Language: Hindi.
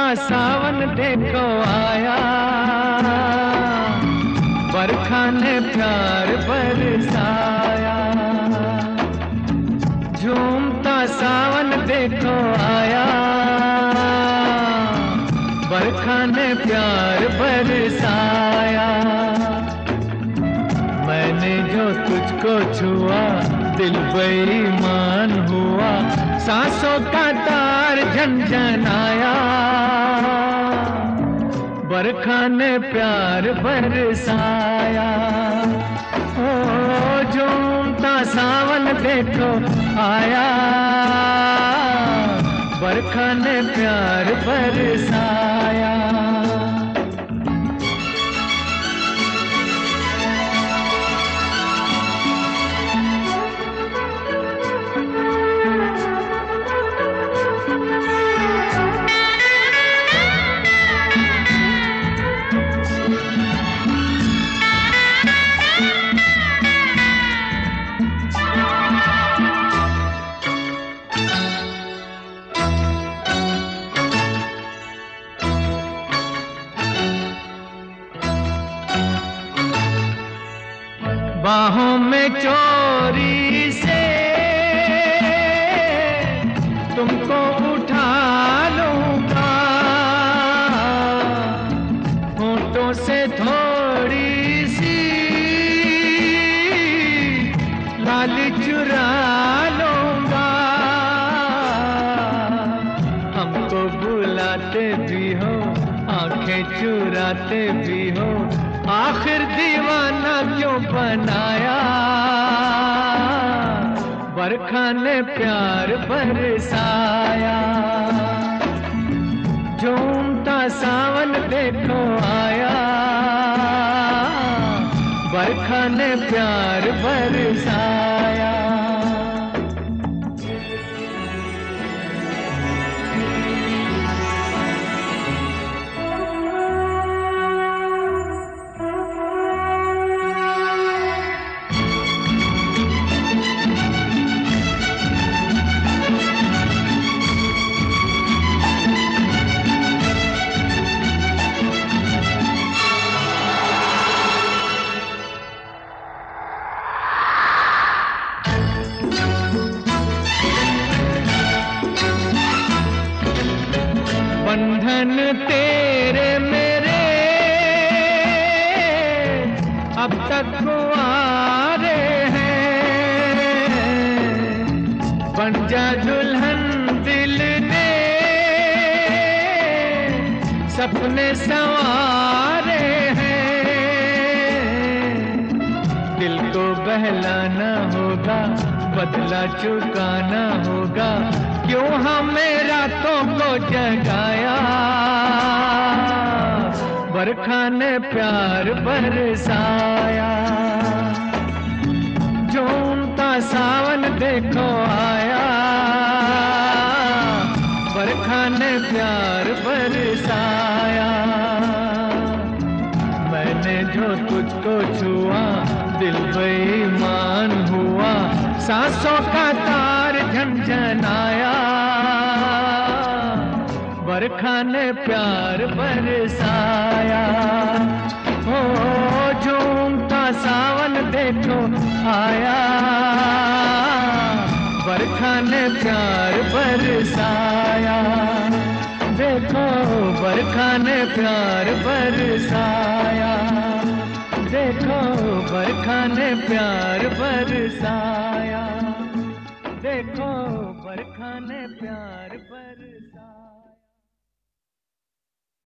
सावन देखो आया, बरखा ने प्यार बरसाया। झूमता सावन देखो आया, बरखा ने प्यार बरसाया। मैंने जो तुझको छुआ दिल बेईमान हुआ, सांसों का तार झनझनाया, बरखा ने प्यार बरसाया। ओ झूमता सावन देखो आया, बरखा ने प्यार बरसाया। बाहों में चोरी से तुमको उठा लूंगा, होठों से थोड़ी सी लाली चुरा लूंगा। हमको बुलाते भी हो, आंखें चुराते भी हो, आखिर दीवाना क्यों बनाया, बरखा ने प्यार बरसाया। झूमता सावन देखो आया, बरखा ने प्यार बरसाया। बंधन तेरे मेरे अब तक कुंवारे हैं, बन जा दुल्हन दिल ने सपने संवारे हैं। दिल को बहलाना होगा, बदला चुकाना होगा, क्यों हमें रातों को जगाया, बरखा ने प्यार बरसाया। झूमता सावन देखो आया, बरखा ने प्यार बरसाया। मैंने जो तुझको छुआ दिल बेईमान हुआ, सांसों का तार झनझनाया, बरखा ने प्यार बरसाया। हो झूमता सावन देखो आया, बरखा ने प्यार बरसाया। देखो बरखा ने प्यार बरसाया, देखो बरखा ने प्यार बरसाया।